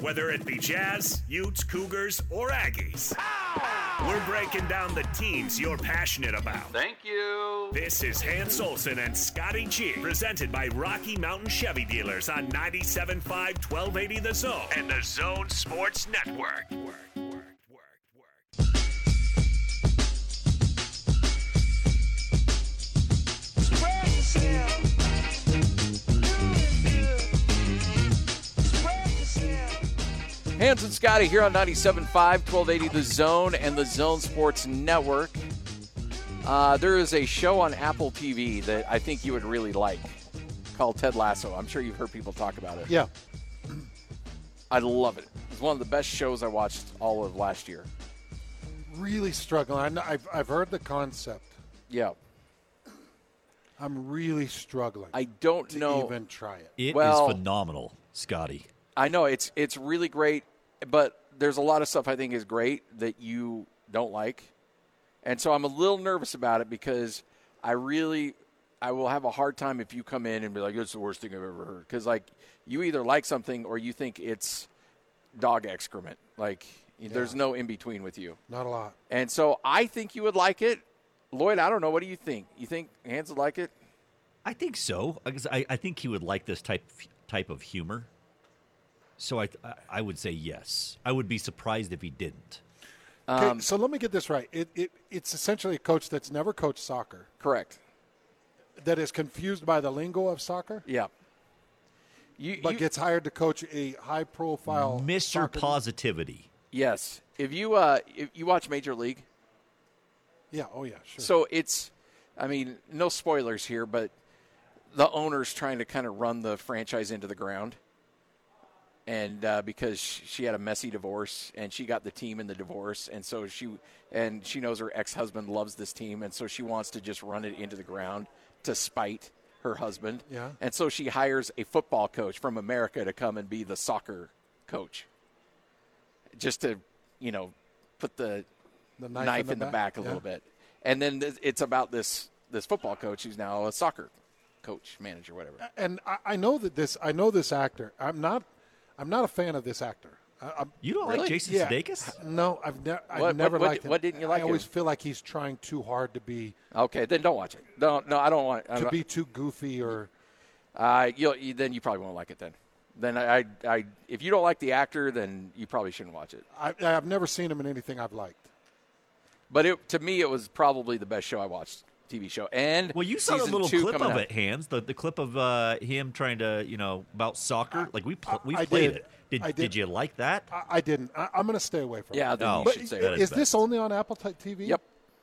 whether it be Jazz, Utes, Cougars, or Aggies. We're breaking down the teams you're passionate about. Thank you. This is Hans Olsen and Scotty G, presented by Rocky Mountain Chevy Dealers on 97.5 1280 The Zone and the Zone Sports Network. Hans and Scotty here on 97.5, 1280 The Zone and the Zone Sports Network. There is a show on Apple TV that I think you would really like called Ted Lasso. I'm sure you've heard people talk about it. Yeah. I love it. It's one of the best shows I watched all of last year. Really struggling. I've heard the concept. Yeah. I'm really struggling. I don't to know. even try it. It Well- is phenomenal, Scotty. I know it's really great, but there's a lot of stuff I think is great that you don't like. And so I'm a little nervous about it because I will have a hard time if you come in and be like, it's the worst thing I've ever heard. Because, like, you either like something or you think it's dog excrement. Like, there's no in-between with you. Not a lot. And so I think you would like it. Lloyd, I don't know. What do you think? You think Hans would like it? I think so. Because I think he would like this type of humor. So I would say yes. I would be surprised if he didn't. Okay, so let me get this right. It's essentially a coach that's never coached soccer. Correct. That is confused by the lingo of soccer. Yeah. But gets hired to coach a high-profile Mr. soccer- Positivity. Yes. If you watch Major League. Yeah. Oh, yeah. Sure. So it's, I mean, no spoilers here, but the owner's trying to kind of run the franchise into the ground. And because she had a messy divorce and she got the team in the divorce. And so she knows her ex-husband loves this team. And so she wants to just run it into the ground to spite her husband. Yeah. And so she hires a football coach from America to come and be the soccer coach. Just to, put the knife in the back a little bit. And then it's about this football coach who's now a soccer coach, manager, whatever. And I know this actor. I'm not a fan of this actor. You don't Really? like Jason Yeah. Sudeikis? No, I've never liked him. What didn't you like I always him? feel like he's trying too hard to be Okay, then don't watch it. No, I don't want to be too goofy or. then you probably won't like it then. Then I if you don't like the actor, then you probably shouldn't watch it. I've never seen him in anything I've liked. But to me, it was probably the best show I watched, TV show. And Well, you saw the season little 2 clip coming of out. it, Hans. The clip of him trying to, about soccer. Like we I played did. it. I did. Did you like that? I didn't. I'm going to stay away from Yeah, it. then No. you But should say that that. is best. this only on Apple TV? Yep.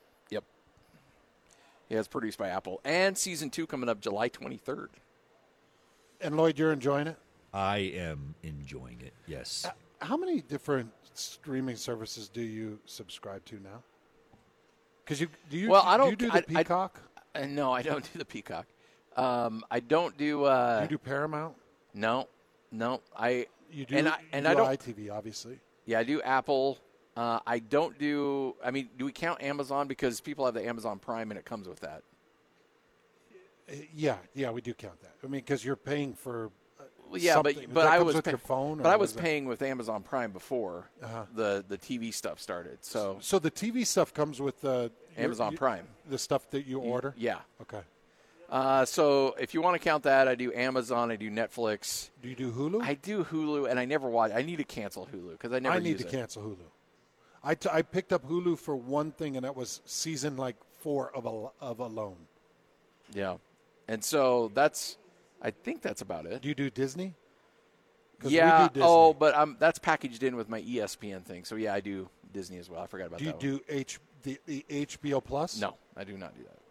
Yeah, it's produced by Apple. And season 2 coming up July 23rd. And Lloyd, you're enjoying it? I am enjoying it. Yes. How many different streaming services do you subscribe to now? Because Well, do you do the Peacock? No, I don't do the Peacock. I don't do. you do Paramount? No. I You do. and I don't. iTV, obviously. Yeah, I do Apple. I don't do. I mean, do we count Amazon because people have the Amazon Prime and it comes with that? Yeah, we do count that. I mean, because you're paying for. Well, yeah, something. but That I comes was with your phone. But or I what was is it? paying with Amazon Prime before the TV stuff started. So So the TV stuff comes with the Amazon Prime. The stuff that you order. Yeah. Okay. So if you want to count that, I do Amazon. I do Netflix. Do you do Hulu? I do Hulu, and I never watch. I need to cancel Hulu because I never. I need use to it. cancel Hulu. I picked up Hulu for one thing, and that was season 4 of Alone. Yeah, and so I think that's about it. Do you do Disney? 'Cause Yeah. we do Disney. Oh, but that's packaged in with my ESPN thing. So yeah, I do Disney as well. I forgot about Do you that. do the HBO Plus? No, I do not do that.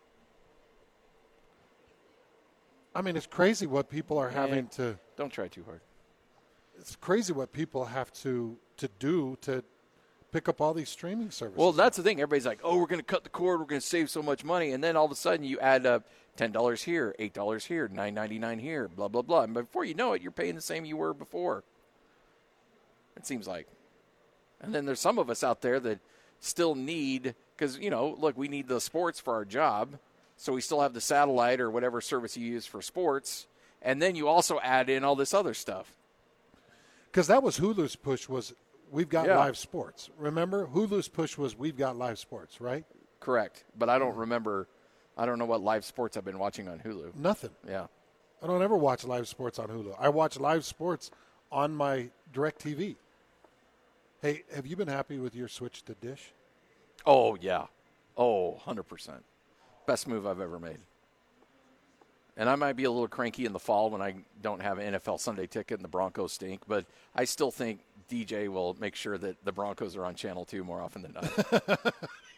I mean, it's crazy what people are having to. Don't try too hard. It's crazy what people have to do to pick up all these streaming services. Well, that's the thing. Everybody's like, "Oh, we're going to cut the cord. We're going to save so much money," and then all of a sudden you add up $10 here, $8 here, $9.99 here, blah blah blah. And before you know it, you're paying the same you were before. It seems like. And then there's some of us out there that still need, because look, we need the sports for our job, so we still have the satellite or whatever service you use for sports, and then you also add in all this other stuff. Because that was Hulu's push was we've got Yeah. live sports. Remember? Hulu's push was we've got live sports, right? Correct. But I don't remember. I don't know what live sports I've been watching on Hulu. Nothing. Yeah. I don't ever watch live sports on Hulu. I watch live sports on my DirecTV. Hey, have you been happy with your switch to Dish? Oh, yeah. Oh, 100%. Best move I've ever made. And I might be a little cranky in the fall when I don't have an NFL Sunday ticket and the Broncos stink, but I still think DJ will make sure that the Broncos are on Channel 2 more often than not.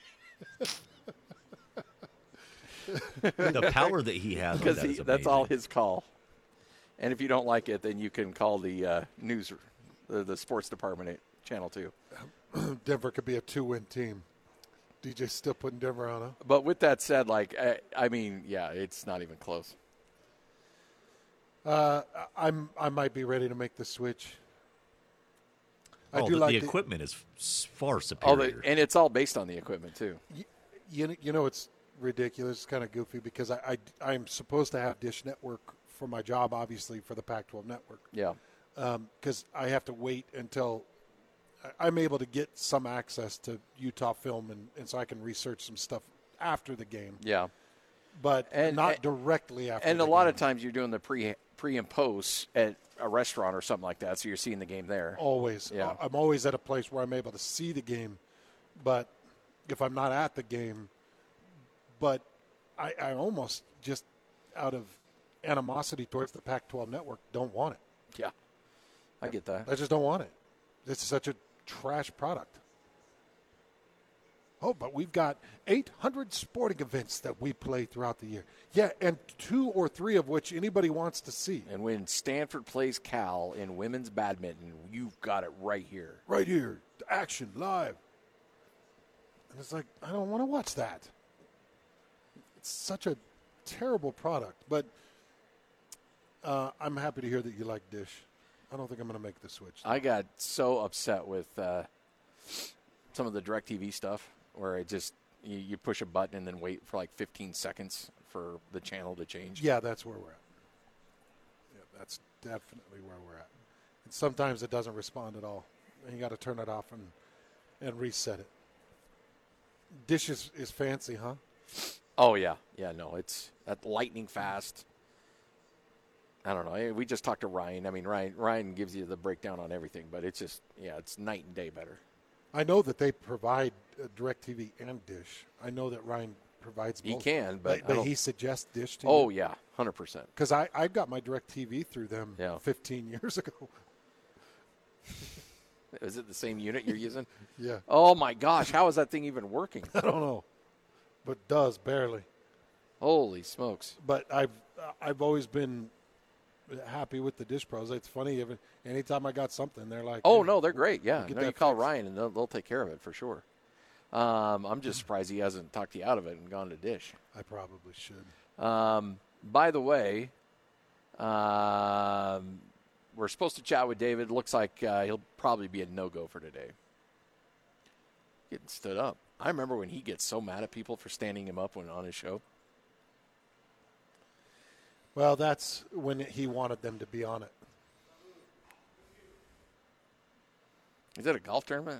The power that he has on Because that is that's all amazing. his call. And if you don't like it, then you can call the the sports department at Channel 2. Denver could be a 2-win team. DJ's still putting Denver on him. But with that said, like, I mean, yeah, it's not even close. I might be ready to make the switch. I do the like equipment is far Oh, superior. and it's all based on the equipment too. You know it's ridiculous. It's kind of goofy because I'm supposed to have Dish Network for my job, obviously for the Pac-12 network. Yeah. Because I have to wait until I'm able to get some access to Utah film, and so I can research some stuff after the game. Yeah. But And- not directly after. And the a lot game. of times you're doing the pre and post at a restaurant or something like that, so you're seeing the game there. Always. Yeah. I'm always at a place where I'm able to see the game. But if I'm not at the game, but I almost just out of animosity towards the Pac-12 network don't want it. Yeah. I get that. I just don't want it. It's such a trash product. Oh, but we've got 800 sporting events that we play throughout the year. Yeah, and 2 or 3 of which anybody wants to see. And when Stanford plays Cal in women's badminton, you've got it right here. Right here, action, live. And it's like, I don't want to watch that. It's such a terrible product. But I'm happy to hear that you like Dish. I don't think I'm going to make the switch. I got so upset with some of the DirecTV stuff where it just you push a button and then wait for like 15 seconds for the channel to change. Yeah, that's where we're at. Yeah, that's definitely where we're at. And sometimes it doesn't respond at all. And you got to turn it off and reset it. Dish is fancy, huh? Oh, yeah. Yeah, no, it's that lightning fast. I don't know. We just talked to Ryan. I mean, Ryan gives you the breakdown on everything, but it's just, yeah, it's night and day better. I know that they provide DirecTV and Dish. I know that Ryan provides both. He can, but I but don't- he suggests Dish to you. Oh, yeah, 100%. Because I got my DirecTV through them Yeah. 15 years ago. Is it the same unit you're using? Yeah. Oh, my gosh. How is that thing even working? I don't know. But does, barely. Holy smokes. But I've always been happy with the Dish Pros. It's funny, anytime I got something, they're like, Oh, hey, no, they're great. Yeah. get No, that you call fixed. Ryan, and they'll take care of it for sure. I'm just surprised he hasn't talked you out of it and gone to Dish. I probably should. By the way, we're supposed to chat with David. Looks like he'll probably be a no-go for today. Getting stood up. I remember when he gets so mad at people for standing him up when on his show. Well, that's when he wanted them to be on it. Is that a golf tournament?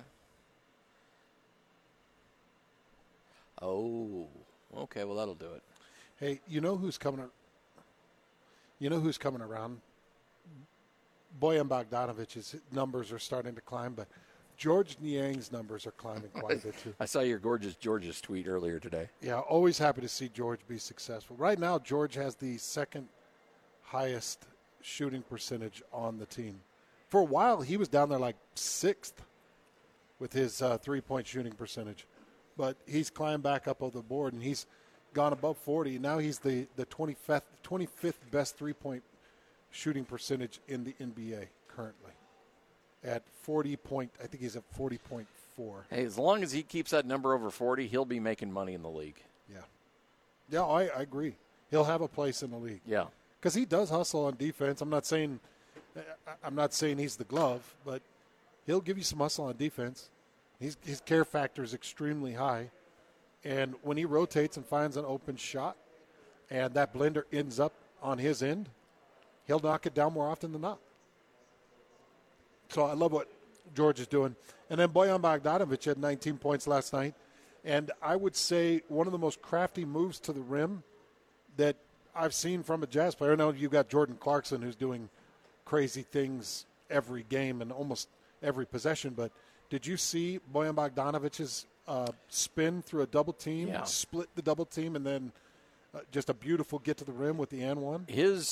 Oh, okay. Well, that'll do it. Hey, you know who's coming? You know who's coming around? Boyan Bogdanovic's numbers are starting to climb, but George Niang's numbers are climbing quite a bit too. I saw your gorgeous George's tweet earlier today. Yeah, always happy to see George be successful. Right now, George has the second highest shooting percentage on the team. For a while, he was down there like 6th with his 3-point shooting percentage. But he's climbed back up on the board, and he's gone above 40. Now he's the 25th best 3-point shooting percentage in the NBA currently at 40 point. I think he's at 40.4. Hey, as long as he keeps that number over 40, he'll be making money in the league. Yeah, I agree. He'll have a place in the league. Yeah. Because he does hustle on defense. I'm not saying he's the glove, but he'll give you some hustle on defense. His care factor is extremely high. And when he rotates and finds an open shot and that blender ends up on his end, he'll knock it down more often than not. So I love what George is doing. And then Bojan Bogdanovic had 19 points last night. And I would say one of the most crafty moves to the rim that I've seen from a Jazz player. I know you've got Jordan Clarkson who's doing crazy things every game and almost every possession. But did you see Bojan Bogdanovic's spin through a double team, split the double team, and then just a beautiful get to the rim with the and one?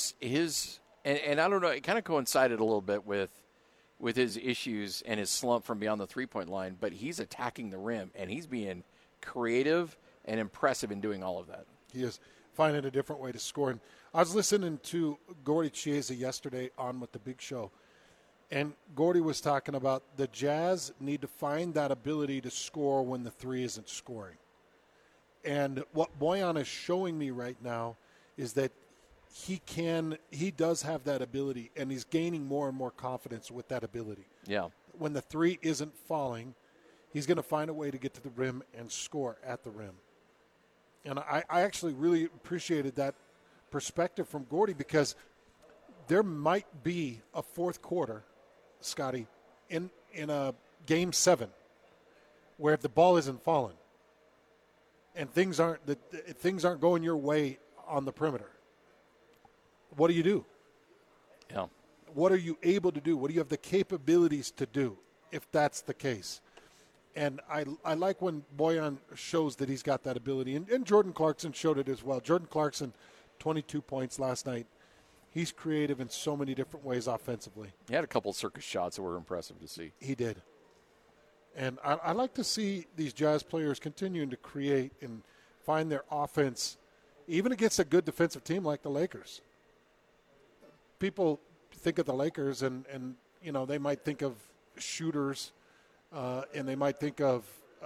And I don't know, it kind of coincided a little bit with his issues and his slump from beyond the three-point line, but he's attacking the rim, and he's being creative and impressive in doing all of that. He is finding a different way to score. And I was listening to Gordy Chiesa yesterday on with the Big Show, and Gordy was talking about the Jazz need to find that ability to score when the three isn't scoring. And what Bojan is showing me right now is that he does have that ability, and he's gaining more and more confidence with that ability. Yeah. When the three isn't falling, he's going to find a way to get to the rim and score at the rim. And I actually really appreciated that perspective from Gordy, because there might be a fourth quarter, Scotty, in a Game 7 where the ball isn't falling and things aren't going your way on the perimeter. What do you do? Yeah. What are you able to do? What do you have the capabilities to do if that's the case? And I like when Bojan shows that he's got that ability. And Jordan Clarkson showed it as well. Jordan Clarkson, 22 points last night. He's creative in so many different ways offensively. He had a couple circus shots that were impressive to see. He did. And I like to see these Jazz players continuing to create and find their offense, even against a good defensive team like the Lakers. People think of the Lakers and they might think of shooters, and they might think of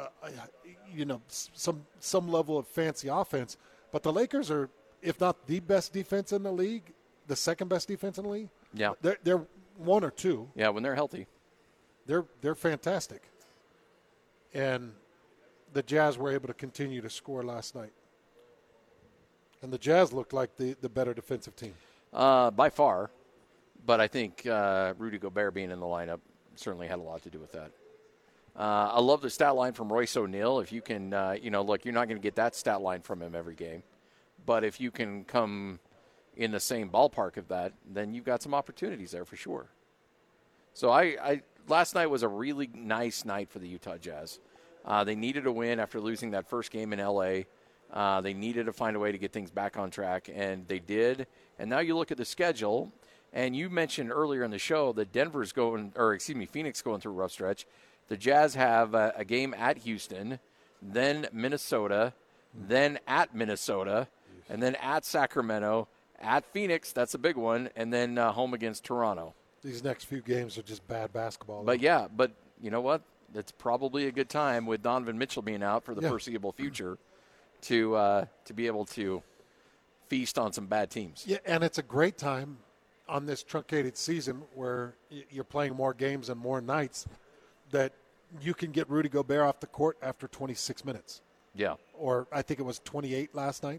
some level of fancy offense. But the Lakers are, if not the best defense in the league, the second best defense in the league. Yeah, they're one or two. Yeah, when they're healthy, they're fantastic. And the Jazz were able to continue to score last night. And the Jazz looked like the better defensive team. By far. But I think Rudy Gobert being in the lineup certainly had a lot to do with that. I love the stat line from Royce O'Neal. If you can, look, you're not going to get that stat line from him every game. But if you can come in the same ballpark of that, then you've got some opportunities there for sure. So I last night was a really nice night for the Utah Jazz. They needed a win after losing that first game in L.A. They needed to find a way to get things back on track, and they did. And now you look at the schedule, and you mentioned earlier in the show that Phoenix going through a rough stretch. The Jazz have a game at Houston, then Minnesota, then at Minnesota, and then at Sacramento, at Phoenix, that's a big one, and then home against Toronto. These next few games are just bad basketball. But you know what? It's probably a good time with Donovan Mitchell being out for the foreseeable future to be able to feast on some bad teams. Yeah, and it's a great time on this truncated season where you're playing more games and more nights that you can get Rudy Gobert off the court after 26 minutes. Yeah. Or I think it was 28 last night.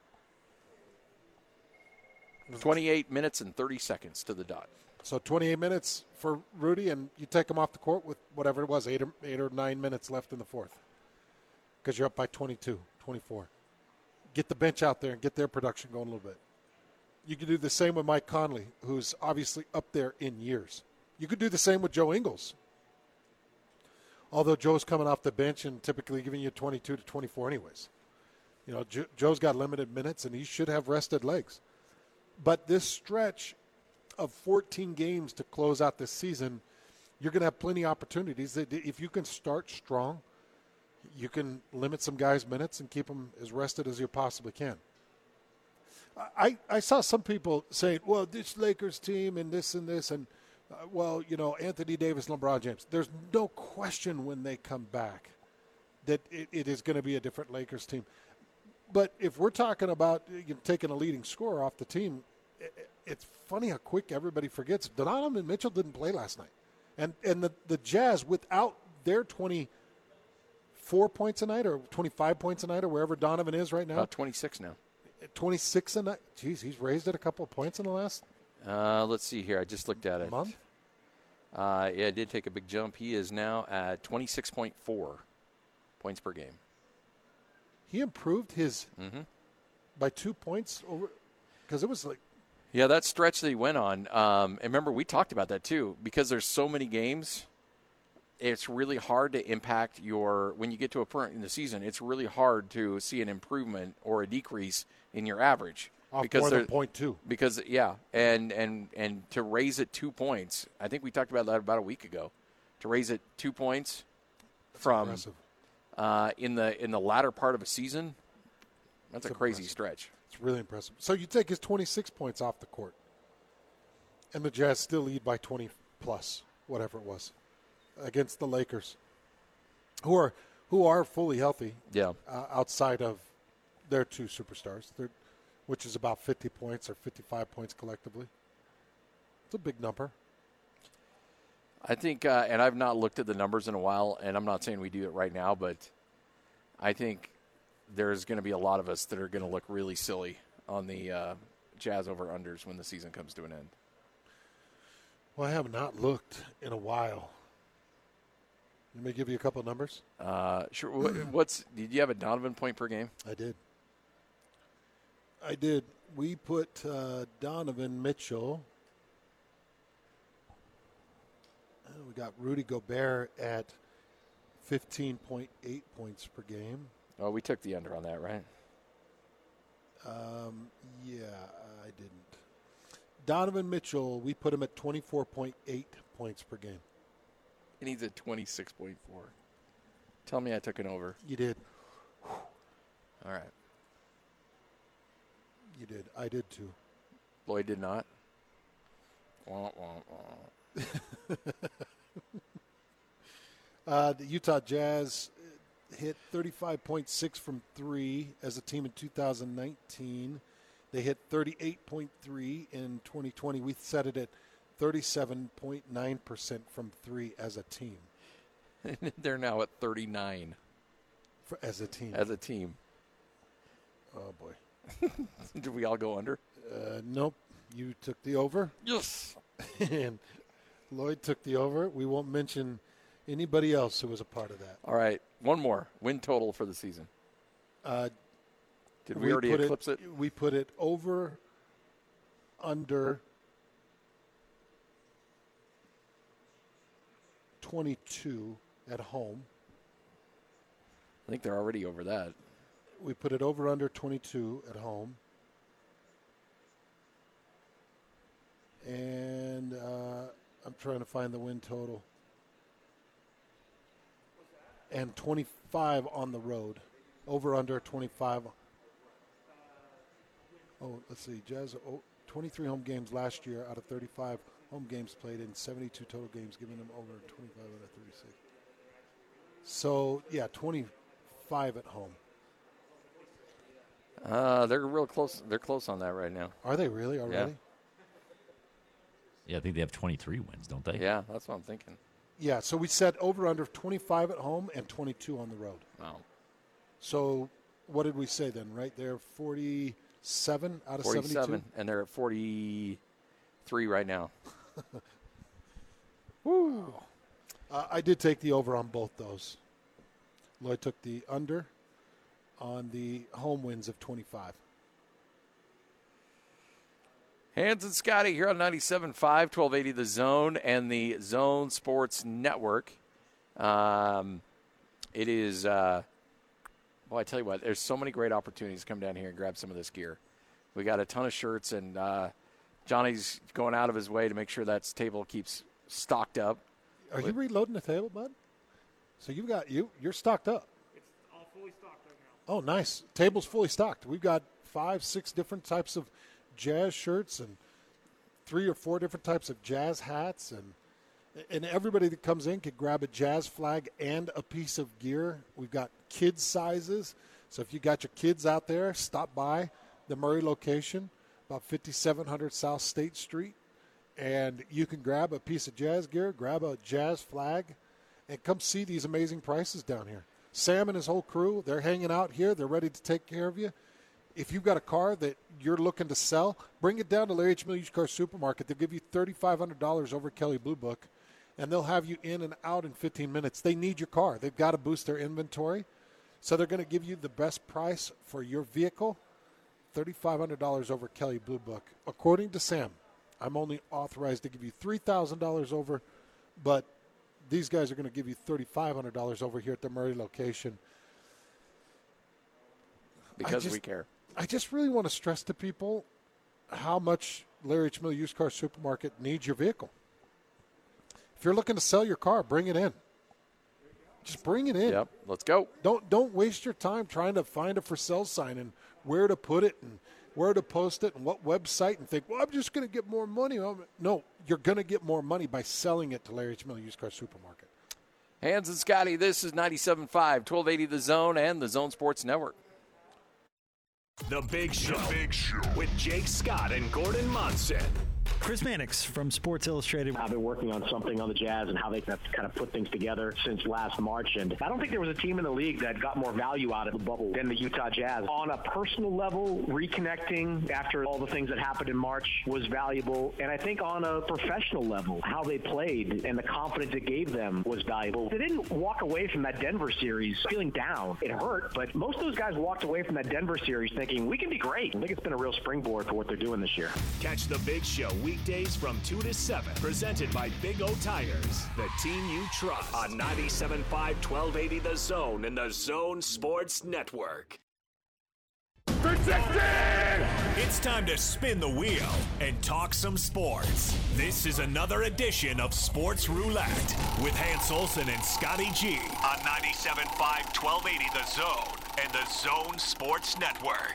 28 minutes and 30 seconds to the dot. So 28 minutes for Rudy, and you take him off the court with whatever it was, 8 or 9 minutes left in the fourth, because you're up by 22, 24. Get the bench out there and get their production going a little bit. You could do the same with Mike Conley, who's obviously up there in years. You could do the same with Joe Ingles. Although Joe's coming off the bench and typically giving you 22 to 24 anyways. You know, Joe's got limited minutes, and he should have rested legs. But this stretch of 14 games to close out this season, you're going to have plenty of opportunities. If you can start strong, you can limit some guys' minutes and keep them as rested as you possibly can. I saw some people saying, well, this Lakers team and this, and Anthony Davis, LeBron James. There's no question when they come back that it is going to be a different Lakers team. But if we're talking about taking a leading scorer off the team, it's funny how quick everybody forgets. Donovan Mitchell didn't play last night. And the Jazz, without their 24 points a night or 25 points a night or wherever Donovan is right now. About 26 now. 26 a night. Jeez, he's raised it a couple of points in the last let's see here. I just looked at it. Month? Yeah, it did take a big jump. He is now at 26.4 points per game. He improved his by 2 points over because it was like. Yeah, that stretch that he went on. And remember, we talked about that too. Because there's so many games, it's really hard to impact when you get to a point in the season, it's really hard to see an improvement or a decrease in your average. Off because more than 0.2. Because, yeah, and to raise it 2 points, I think we talked about that about a week ago. To raise it 2 points from in the latter part of a season, that's a crazy stretch. It's really impressive. So you take his 26 points off the court, and the Jazz still lead by 20 plus, whatever it was, against the Lakers, who are fully healthy. Yeah, outside of their two superstars, which is about 50 points or 55 points collectively. It's a big number. I think, and I've not looked at the numbers in a while, and I'm not saying we do it right now, but I think there's going to be a lot of us that are going to look really silly on the Jazz over-unders when the season comes to an end. Well, I have not looked in a while. Let me give you a couple of numbers. Sure. Did you have a Donovan point per game? I did. We put Donovan Mitchell. We got Rudy Gobert at 15.8 points per game. Oh, we took the under on that, right? Yeah, I didn't. Donovan Mitchell, we put him at 24.8 points per game. And he's at 26.4. Tell me I took an over. You did. All right. You did. I did too. Lloyd did not. Wah, wah, wah. The Utah Jazz hit 35.6 from three as a team in 2019. They hit 38.3 in 2020. We set it at 37.9% from three as a team. They're now at 39. As a team. As a team. Oh, boy. Did we all go under? Nope. You took the over. Yes. And Lloyd took the over. We won't mention anybody else who was a part of that. All right. One more. Win total for the season. Did we already eclipse it? We put it over, under 22 at home. I think they're already over that. We put it over under 22 at home. And I'm trying to find the win total. And 25 on the road. Over under 25. Oh, let's see. Jazz, 23 home games last year out of 35 home games played in 72 total games, giving them over 25 out of 36. So, yeah, 25 at home. They're real close. They're close on that right now. Are they really already? Yeah, I think they have 23 wins, don't they? Yeah, that's what I'm thinking. Yeah, so we said over under 25 at home and 22 on the road. Wow. So what did we say then? Right there, 47 out of 72? 47, and they're at 43 right now. Woo! I did take the over on both those. Lloyd took the under on the home wins of 25. Hans and Scotty here on 97.5, 1280 The Zone and the Zone Sports Network. It is, well, I tell you what, there's so many great opportunities to come down here and grab some of this gear. We got a ton of shirts, and Johnny's going out of his way to make sure that table keeps stocked up. Are you reloading the table, bud? So you're stocked up. It's all fully stocked right now. Oh, nice. Table's fully stocked. We've got 5-6 different types of Jazz shirts and 3 or 4 different types of Jazz hats, and everybody that comes in can grab a Jazz flag and a piece of gear. We've got kids sizes, so if you got your kids out there, stop by the Murray location, about 5700 South State Street, and you can grab a piece of Jazz gear, grab a Jazz flag, and come see these amazing prices down here. Sam and his whole crew, they're hanging out here. They're ready to take care of you. If you've got a car that you're looking to sell, bring it down to Larry H. Miller Used Car Supermarket. They'll give you $3,500 over Kelly Blue Book. and they'll have you in and out in 15 minutes. They need your car. They've got to boost their inventory. So they're going to give you the best price for your vehicle, $3,500 over Kelley Blue Book. According to Sam, I'm only authorized to give you $3,000 over, but these guys are going to give you $3,500 over here at the Murray location. Because we care. I just really want to stress to people how much Larry H. Miller Used Car Supermarket needs your vehicle. If you're looking to sell your car, bring it in. Just bring it in. Yep, let's go. Don't waste your time trying to find a for sale sign and where to put it and where to post it and what website and think, well, I'm just going to get more money. No, you're going to get more money by selling it to Larry H. Miller Used Car Supermarket. Hans and Scotty, this is 97.5, 1280 The Zone and the Zone Sports Network. The Big Show. With Jake Scott and Gordon Monson. Chris Mannix from Sports Illustrated. I've been working on something on the Jazz and how they have kind of put things together since last March. And I don't think there was a team in the league that got more value out of the bubble than the Utah Jazz. On a personal level, reconnecting after all the things that happened in March was valuable. And I think on a professional level, how they played and the confidence it gave them was valuable. They didn't walk away from that Denver series feeling down. It hurt, but most of those guys walked away from that Denver series thinking, we can be great. I think it's been a real springboard for what they're doing this year. Catch The Big Show weekdays from 2 to 7. Presented by Big O Tires, the team you trust. On 97.5, 1280 The Zone and the Zone Sports Network. It's time to spin the wheel and talk some sports. This is another edition of Sports Roulette with Hans Olsen and Scotty G on 97.5, 1280 The Zone and the Zone Sports Network.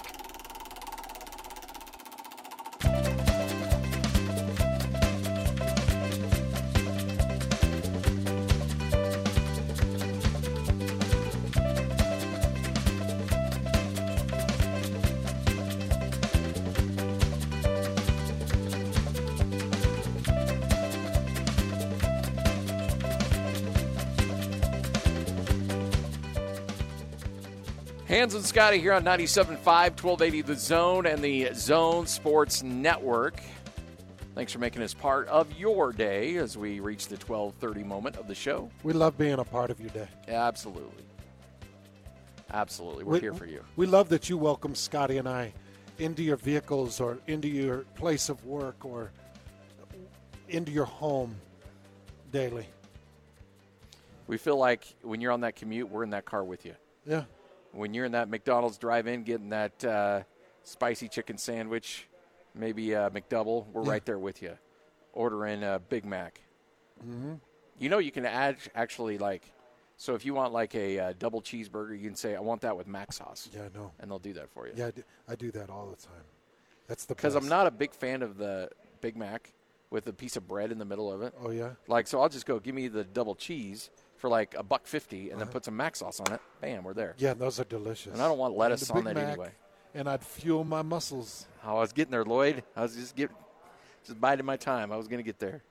Hans and Scotty here on 97.5, 1280 The Zone and the Zone Sports Network. Thanks for making us part of your day as we reach the 12:30 moment of the show. We love being a part of your day. Absolutely. Absolutely. We're here for you. We love that you welcome Scotty and I into your vehicles or into your place of work or into your home daily. We feel like when you're on that commute, we're in that car with you. Yeah. When you're in that McDonald's drive-in getting that spicy chicken sandwich, maybe a McDouble, we're right there with you. Ordering a Big Mac. Mm-hmm. You know you can add actually like, so if you want like a double cheeseburger, you can say, I want that with Mac sauce. Yeah, I know. And they'll do that for you. Yeah, I do that all the time. That's the Because I'm not a big fan of the Big Mac with a piece of bread in the middle of it. Oh, yeah? Like, so I'll just go, give me the double cheese for like $1.50 and then put some Mac sauce on it. Bam, we're there. Yeah, those are delicious. And I don't want lettuce on that Mac, anyway. And I'd fuel my muscles. Oh, I was getting there, Lloyd. I was just biding my time. I was going to get there.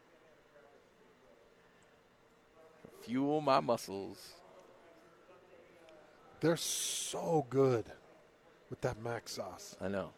Fuel my muscles. They're so good with that Mac sauce. I know.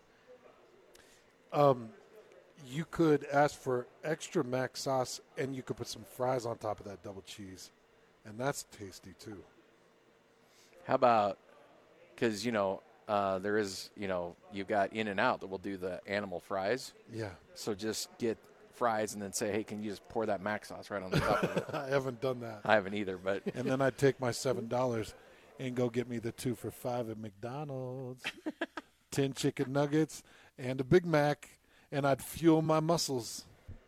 You could ask for extra Mac sauce, and you could put some fries on top of that double cheese. And that's tasty, too. How about, because, there is, you've got In-N-Out that will do the animal fries. Yeah. So just get fries and then say, hey, can you just pour that Mac sauce right on the top of it? I haven't done that. I haven't either, but. And then I'd take my $7 and go get me the 2 for $5 at McDonald's, 10 chicken nuggets, and a Big Mac, and I'd fuel my muscles.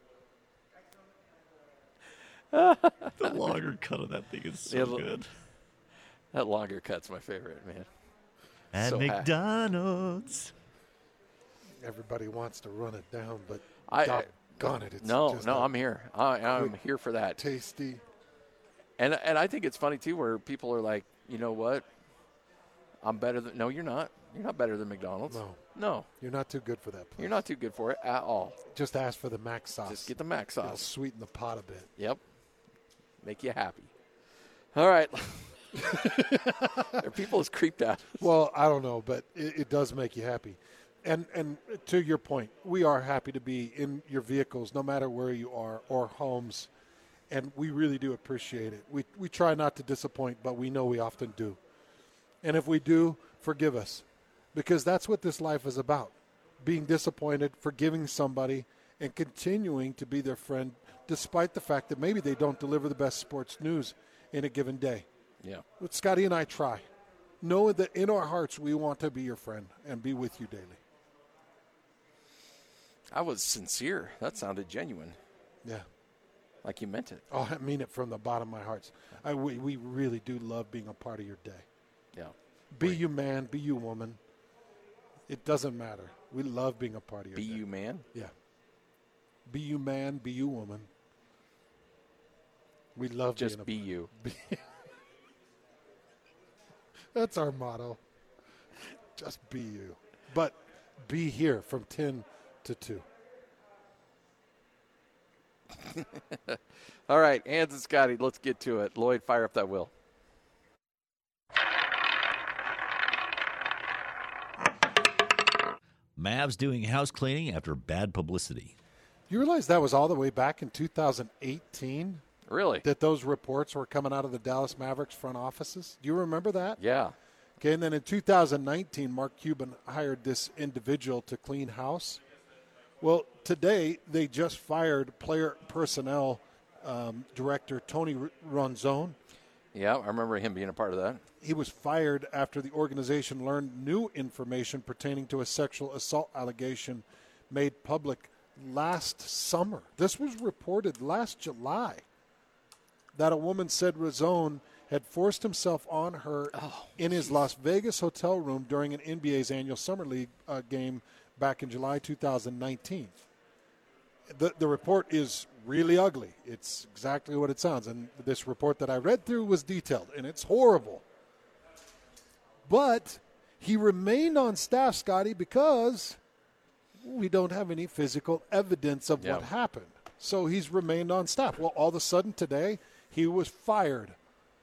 The longer cut of that thing is so good. That longer cut's my favorite, man. At McDonald's. Everybody wants to run it down, but doggone it. It's no, I'm here. I'm here for that. Tasty. And I think it's funny, too, where people are like, you know what? I'm better than – no, you're not. You're not better than McDonald's. No. You're not too good for that place. You're not too good for it at all. Just ask for the Mac sauce. Just get the Mac sauce. It'll sweeten the pot a bit. Yep. Make you happy. All right. Are people as creeped out? Well, I don't know, but it does make you happy. And to your point, we are happy to be in your vehicles, no matter where you are, or homes. and we really do appreciate it. We try not to disappoint, but we know we often do. And if we do, forgive us, because that's what this life is about, being disappointed, forgiving somebody, and continuing to be their friend despite the fact that maybe they don't deliver the best sports news in a given day. Yeah. But Scotty and I try. Know that in our hearts we want to be your friend and be with you daily. I was sincere. That sounded genuine. Yeah. Like you meant it. Oh, I mean it from the bottom of my heart. We really do love being a part of your day. Yeah. Be you man, be you woman. It doesn't matter. We love being a part of your Be day. you man? Yeah. Be you man, be you woman. We love Just being be you. That's our motto. Just be you. But be here from 10 to 2. All right, Hans and Scotty, let's get to it. Lloyd, fire up that wheel. Mavs doing house cleaning after bad publicity. You realize that was all the way back in 2018? Really? That those reports were coming out of the Dallas Mavericks front offices? Do you remember that? Yeah. Okay, and then in 2019, Mark Cuban hired this individual to clean house. Well, today they just fired player personnel director Tony Ronzone. Yeah, I remember him being a part of that. He was fired after the organization learned new information pertaining to a sexual assault allegation made public last summer. This was reported last July, that a woman said Ronzone had forced himself on her in his Las Vegas hotel room during an NBA's annual Summer League game back in July 2019. The report is really ugly. It's exactly what it sounds. And this report that I read through was detailed, and it's horrible. But he remained on staff, Scotty, because we don't have any physical evidence of what happened. So he's remained on staff. Well, all of a sudden today, he was fired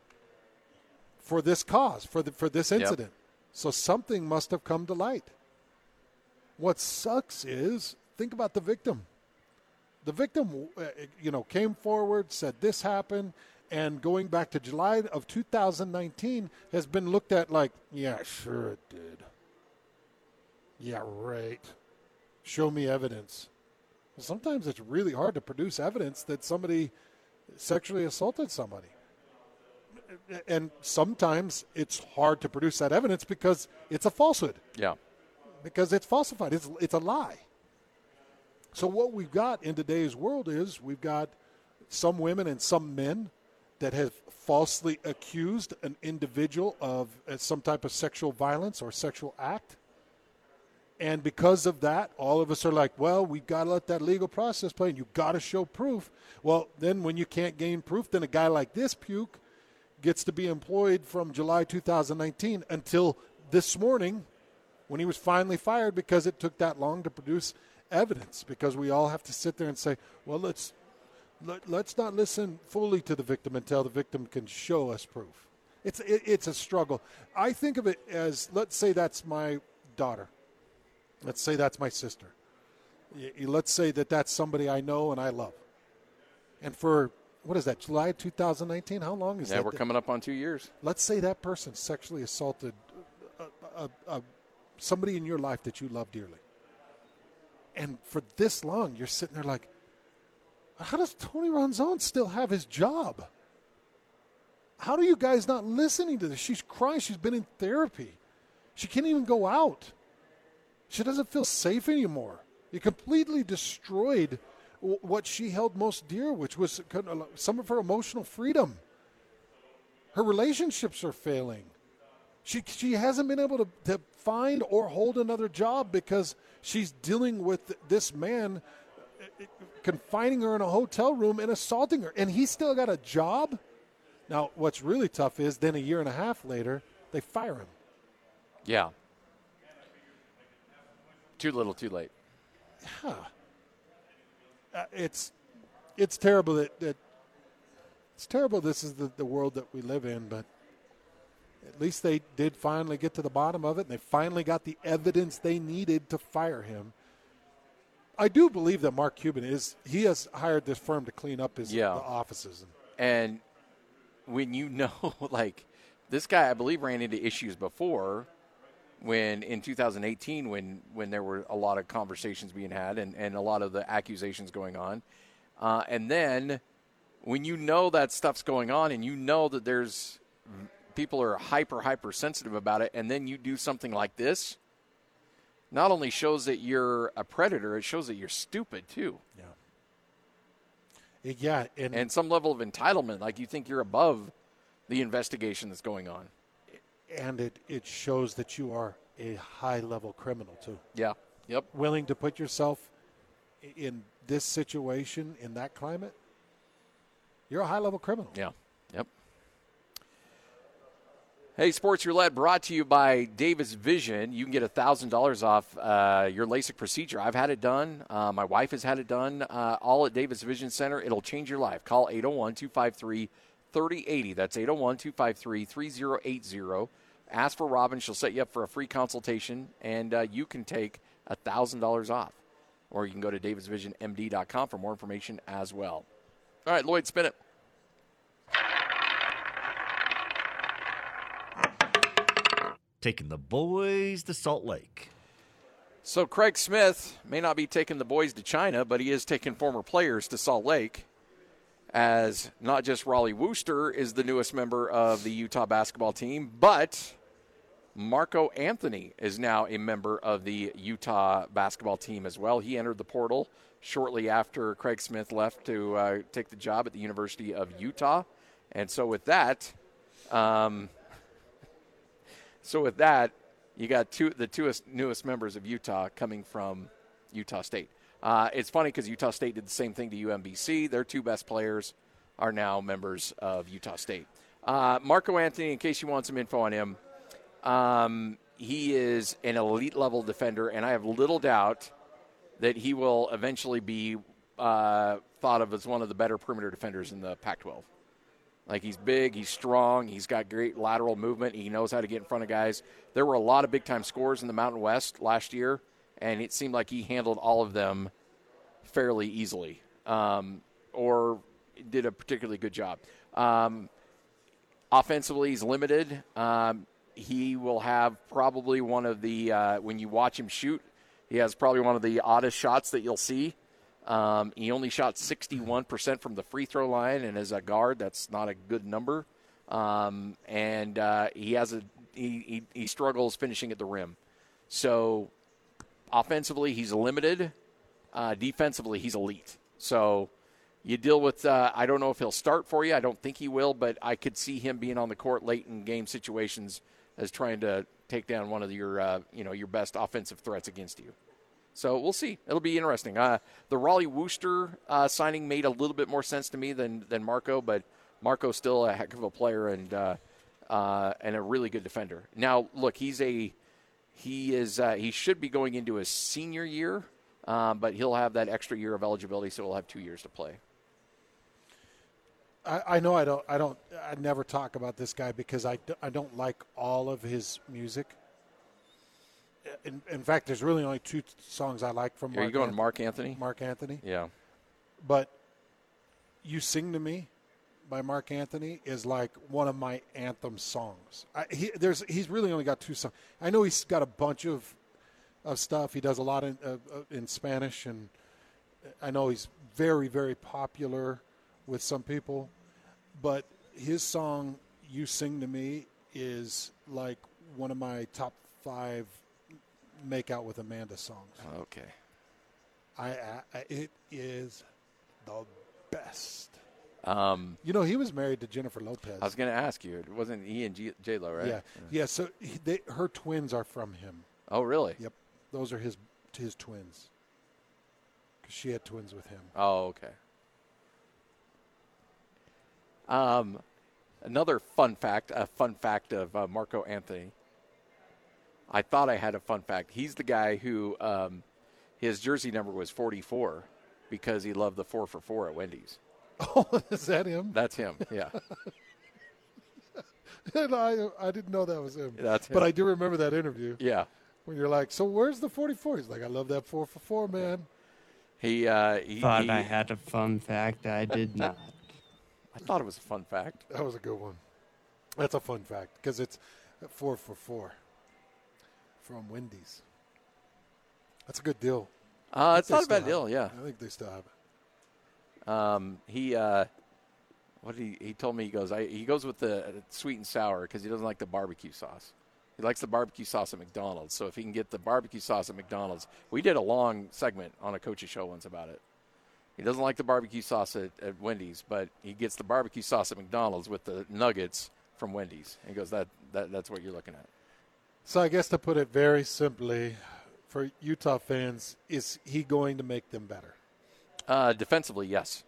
for this cause, for this incident. So something must have come to light. What sucks is, think about the victim. The victim, came forward, said this happened, and going back to July of 2019 has been looked at like, yeah, sure it did. Yeah, right. Show me evidence. Well, sometimes it's really hard to produce evidence that somebody sexually assaulted somebody. And sometimes it's hard to produce that evidence because it's a falsehood. Yeah. Because it's falsified. It's a lie. So what we've got in today's world is we've got some women and some men that have falsely accused an individual of some type of sexual violence or sexual act. And because of that, all of us are like, well, we've got to let that legal process play, and you've got to show proof. Well, then when you can't gain proof, then a guy like this puke gets to be employed from July 2019 until this morning when he was finally fired because it took that long to produce evidence, because we all have to sit there and say, well, let's not listen fully to the victim until the victim can show us proof. It's a struggle. I think of it as, let's say that's my daughter. Let's say that's my sister. Let's say that's somebody I know and I love. And for, what is that, July 2019? How long is that? Yeah, we're coming up on 2 years. Let's say that person sexually assaulted somebody in your life that you love dearly. And for this long, you're sitting there like, how does Tony Ronzone still have his job? How are you guys not listening to this? She's crying. She's been in therapy. She can't even go out. She doesn't feel safe anymore. You completely destroyed what she held most dear, which was some of her emotional freedom. Her relationships are failing. She hasn't been able to find or hold another job because she's dealing with this man confining her in a hotel room and assaulting her. And he's still got a job? Now, what's really tough is then a year and a half later, they fire him. Yeah. Too little, too late. Yeah. It's terrible that it's terrible this is the world that we live in, but at least they did finally get to the bottom of it, and they finally got the evidence they needed to fire him. I do believe that Mark Cuban he has hired this firm to clean up the offices. And when you know, like, this guy, I believe, ran into issues before when in 2018 when there were a lot of conversations being had and a lot of the accusations going on. And then when you know that stuff's going on and you know that there's people are hyper sensitive about it, and then you do something like this, not only shows that you're a predator, it shows that you're stupid too. Yeah. And some level of entitlement, like you think you're above the investigation that's going on. And it shows that you are a high-level criminal too. Yeah. Yep. Willing to put yourself in this situation, in that climate, you're a high-level criminal. Yeah. Yep. Hey, Sports Roulette brought to you by Davis Vision. You can get $1,000 off your LASIK procedure. I've had it done. My wife has had it done. All at Davis Vision Center. It'll change your life. Call 801-253-3080. That's 801-253-3080. Ask for Robin. She'll set you up for a free consultation, and you can take $1,000 off. Or you can go to davisvisionmd.com for more information as well. All right, Lloyd, spin it. Taking the boys to Salt Lake. So Craig Smith may not be taking the boys to China, but he is taking former players to Salt Lake, as not just Raleigh Wooster is the newest member of the Utah basketball team, but Marco Anthony is now a member of the Utah basketball team as well. He entered the portal shortly after Craig Smith left to take the job at the University of Utah. And so with that, you got the two newest members of Utah coming from Utah State. It's funny because Utah State did the same thing to UMBC. Their two best players are now members of Utah State. Marco Anthony, in case you want some info on him, he is an elite-level defender, and I have little doubt that he will eventually be thought of as one of the better perimeter defenders in the Pac-12. Like, he's big, he's strong, he's got great lateral movement, he knows how to get in front of guys. There were a lot of big-time scores in the Mountain West last year, and it seemed like he handled all of them fairly easily, or did a particularly good job. Offensively, he's limited. He will have probably one of the, when you watch him shoot, he has probably one of the oddest shots that you'll see. He only shot 61% from the free throw line, and as a guard, that's not a good number. He struggles finishing at the rim. So offensively, he's limited. Defensively, he's elite. So you deal with, I don't know if he'll start for you. I don't think he will, but I could see him being on the court late in game situations as trying to take down one of your best offensive threats against you. So we'll see. It'll be interesting. The Raleigh Wooster signing made a little bit more sense to me than Marco, but Marco's still a heck of a player and a really good defender. Now, look, he should be going into his senior year, but he'll have that extra year of eligibility, so he'll have 2 years to play. I know I never talk about this guy because I don't like all of his music. In fact, there's really only two songs I like from Mark. Are you going Mark Anthony? Mark Anthony? Yeah. But You Sing to Me by Mark Anthony is like one of my anthem songs. He's really only got two songs. I know he's got a bunch of stuff. He does a lot in Spanish, and I know he's very, very popular with some people. But his song, You Sing to Me, is like one of my top 5 Make Out with Amanda songs. Okay. It is the best. He was married to Jennifer Lopez. I was going to ask you. It wasn't he and J-Lo, right? Yeah. So her twins are from him. Oh, really? Yep. Those are his twins. Because she had twins with him. Oh, okay. Another fun fact of Marco Anthony. I thought I had a fun fact. He's the guy who his jersey number was 44 because he loved the 4 for $4 at Wendy's. Oh, is that him? That's him, yeah. I didn't know that was him. That's him. But I do remember that interview. Yeah. When you're like, so where's the 44? He's like, I love that 4 for $4, man. He Thought I had a fun fact. I did not. I thought it was a fun fact. That was a good one. That's a fun fact because it's 4 for 4 from Wendy's. That's a good deal. It's not a bad deal, yeah. I think they still have it. He told me, he goes with the sweet and sour because he doesn't like the barbecue sauce. He likes the barbecue sauce at McDonald's. So if he can get the barbecue sauce at McDonald's, we did a long segment on a coach's show once about it. He doesn't like the barbecue sauce at Wendy's, but he gets the barbecue sauce at McDonald's with the nuggets from Wendy's. And he goes, that's what you're looking at. So I guess to put it very simply, for Utah fans, is he going to make them better? Defensively, yes.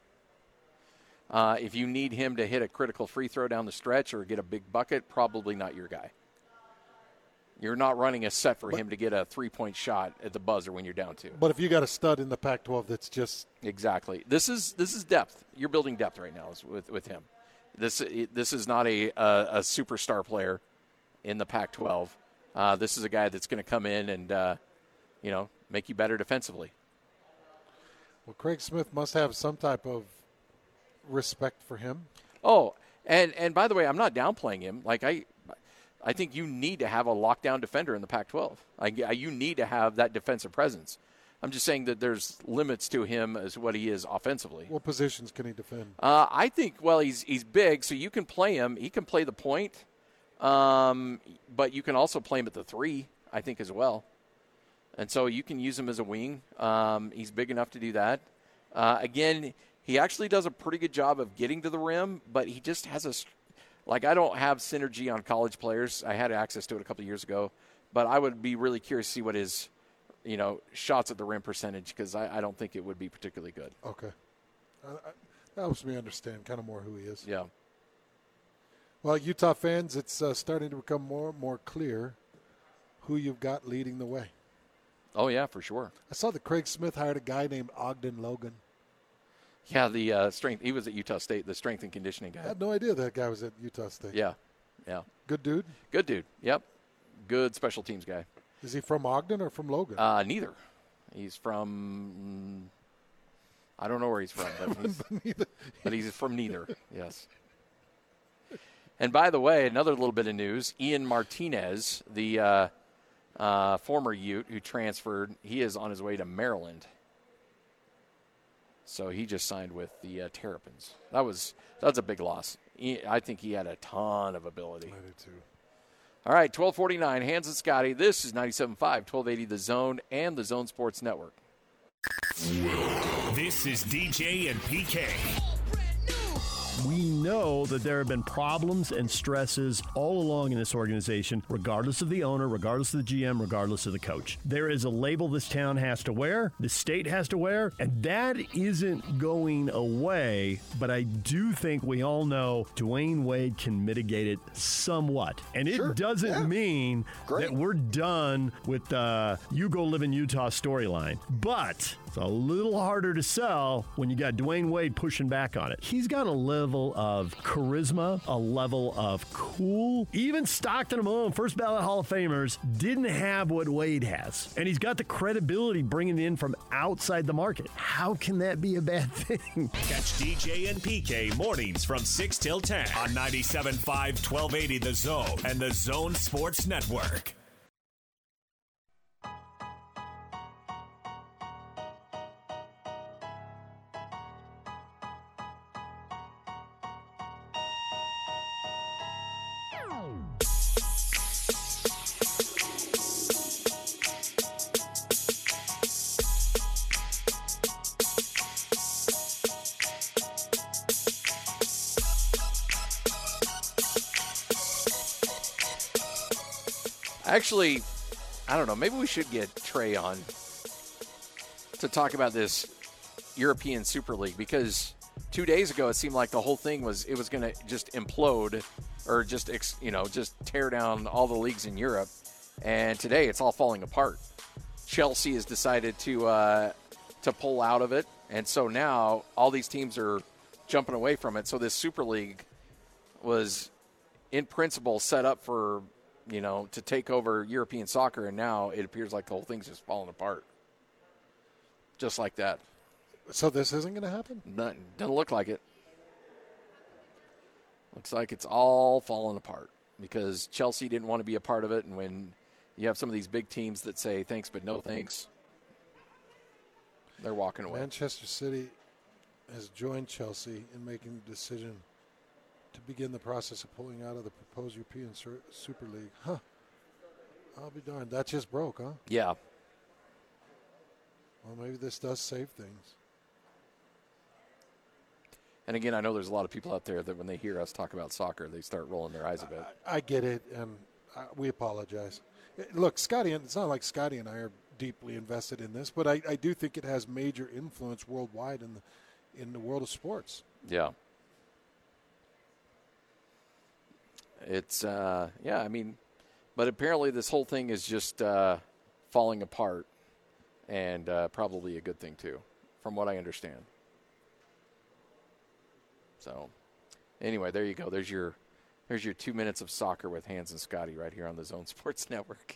If you need him to hit a critical free throw down the stretch or get a big bucket, probably not your guy. You're not running a set for him to get a three-point shot at the buzzer when you're down 2. But if you got a stud in the Pac-12 that's just exactly, this is depth. You're building depth right now with him. This is not a superstar player in the Pac-12. This is a guy that's going to come in and make you better defensively. Well, Craig Smith must have some type of respect for him. Oh, and by the way, I'm not downplaying him. Like I think you need to have a lockdown defender in the Pac-12. You need to have that defensive presence. I'm just saying that there's limits to him as what he is offensively. What positions can he defend? I think, he's big, so you can play him. He can play the point, but you can also play him at the 3, I think, as well. And so you can use him as a wing. He's big enough to do that. Again, he actually does a pretty good job of getting to the rim, but he just has I don't have synergy on college players. I had access to it a couple of years ago, but I would be really curious to see what his, shots at the rim percentage, because I don't think it would be particularly good. Okay. That helps me understand kind of more who he is. Yeah. Well, Utah fans, it's starting to become more and more clear who you've got leading the way. Oh, yeah, for sure. I saw that Craig Smith hired a guy named Ogden Logan. Yeah, the strength. He was at Utah State, the strength and conditioning guy. I had no idea that guy was at Utah State. Yeah. Good dude? Good dude, yep. Good special teams guy. Is he from Ogden or from Logan? Neither. He's from I don't know where he's from, but he's from neither, yes. And by the way, another little bit of news, Ian Martinez, the former Ute who transferred, he is on his way to Maryland. So he just signed with the Terrapins. That's a big loss. I think he had a ton of ability. I do too. All right, 12:49, Hans and Scotty. This is 97.5, 1280 The Zone and the Zone Sports Network. This is DJ and PK. We know that there have been problems and stresses all along in this organization, regardless of the owner, regardless of the GM, regardless of the coach. There is a label this town has to wear, the state has to wear, and that isn't going away. But I do think we all know Dwayne Wade can mitigate it somewhat. And it doesn't mean that we're done with the you go live in Utah storyline. But it's a little harder to sell when you got Dwayne Wade pushing back on it. He's got a level of charisma, a level of cool. Even Stockton and Malone, first ballot Hall of Famers, didn't have what Wade has. And he's got the credibility bringing it in from outside the market. How can that be a bad thing? Catch DJ and PK mornings from 6 till 10 on 97.5, 1280 The Zone and the Zone Sports Network. Actually, I don't know. Maybe we should get Trey on to talk about this European Super League, because 2 days ago it seemed like the whole thing was going to just implode or just tear down all the leagues in Europe, and today it's all falling apart. Chelsea has decided to pull out of it, and so now all these teams are jumping away from it. So this Super League was in principle set up for to take over European soccer, and now it appears like the whole thing's just falling apart. just like that. So this isn't going to happen? Doesn't look like it. Looks like it's all falling apart because Chelsea didn't want to be a part of it. And when you have some of these big teams that say thanks but no thanks, they're walking away. Manchester City has joined Chelsea in making the decision to begin the process of pulling out of the proposed European Super League. Huh. I'll be darned. That just broke, huh? Yeah. Well, maybe this does save things. And again, I know there's a lot of people out there that when they hear us talk about soccer, they start rolling their eyes a bit. I get it, and we apologize. Look, Scotty, it's not like Scotty and I are deeply invested in this, but I do think it has major influence worldwide in the world of sports. Yeah. It's, but apparently this whole thing is just falling apart, and probably a good thing, too, from what I understand. So, anyway, there you go. There's your 2 minutes of soccer with Hans and Scotty right here on the Zone Sports Network.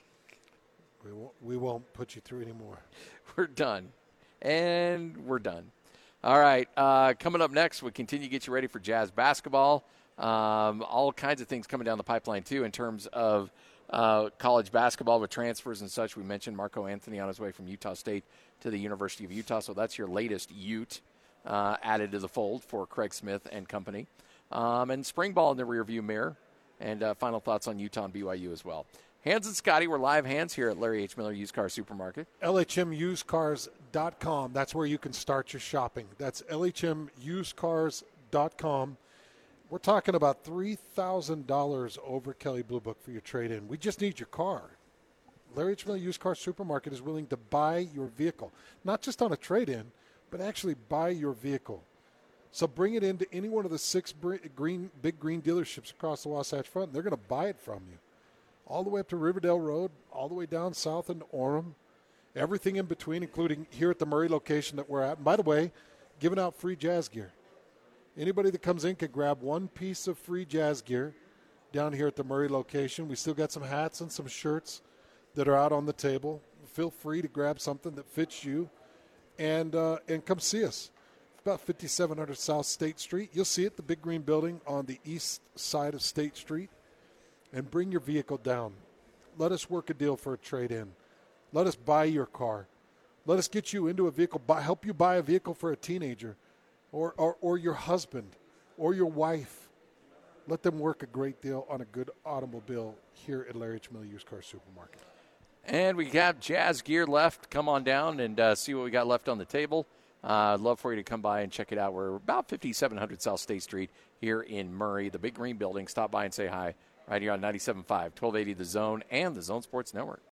We won't put you through anymore. We're done. And we're done. All right. Coming up next, we continue to get you ready for Jazz basketball. All kinds of things coming down the pipeline, too, in terms of college basketball with transfers and such. We mentioned Marco Anthony on his way from Utah State to the University of Utah. So that's your latest Ute added to the fold for Craig Smith and company. And spring ball in the rearview mirror. And final thoughts on Utah and BYU as well. Hans and Scotty, we're live hands here at Larry H. Miller Used Car Supermarket. LHMusedcars.com. That's where you can start your shopping. That's LHMusedcars.com. We're talking about $3,000 over Kelley Blue Book for your trade-in. We just need your car. Larry H. Miller Used Car Supermarket is willing to buy your vehicle, not just on a trade-in, but actually buy your vehicle. So bring it into any one of the 6 big green dealerships across the Wasatch Front, and they're going to buy it from you. All the way up to Riverdale Road, all the way down south into Orem, everything in between, including here at the Murray location that we're at. And by the way, giving out free Jazz gear. Anybody that comes in can grab one piece of free Jazz gear down here at the Murray location. We still got some hats and some shirts that are out on the table. Feel free to grab something that fits you and come see us. About 5700 South State Street. You'll see it, the big green building on the east side of State Street. And bring your vehicle down. Let us work a deal for a trade-in. Let us buy your car. Let us get you into a vehicle, help you buy a vehicle for a teenager or your husband or your wife. Let them work a great deal on a good automobile here at Larry H. Miller Used Car Supermarket. And we got Jazz gear left. Come on down and see what we got left on the table. I'd love for you to come by and check it out. We're about 5700 South State Street here in Murray, the big green building. Stop by and say hi right here on 97.5, 1280 The Zone and the Zone Sports Network.